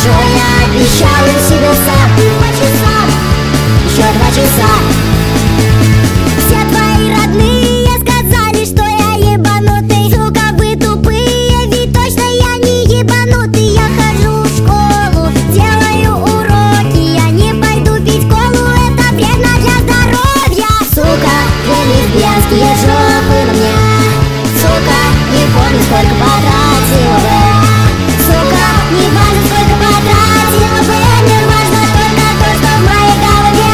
хорошо, я обещал им себе сам. 2 часа, еще 2 часа. Все твои родные сказали, что я ебанутый. Сука, вы тупые, ведь точно я не ебанутый. Я хожу в школу, делаю уроки, я не пойду пить колу, это вредно для здоровья. Сука, две лесбиянские жопы на мне. Сука, не помню, сколько потратила бы. Сука, не важно, сколько потратила бы. Мне важно только то, что в моей голове.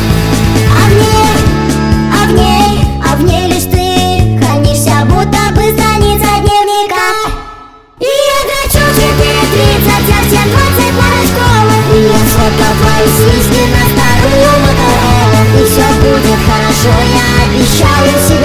А в ней лишь ты хранишься, будто бы страница дневника. И я дрочу 4:30, а в 7:20 пора в школу. И я сфоткал твои сиськи на старую Моторолу. И все будет хорошо, я обещал им себе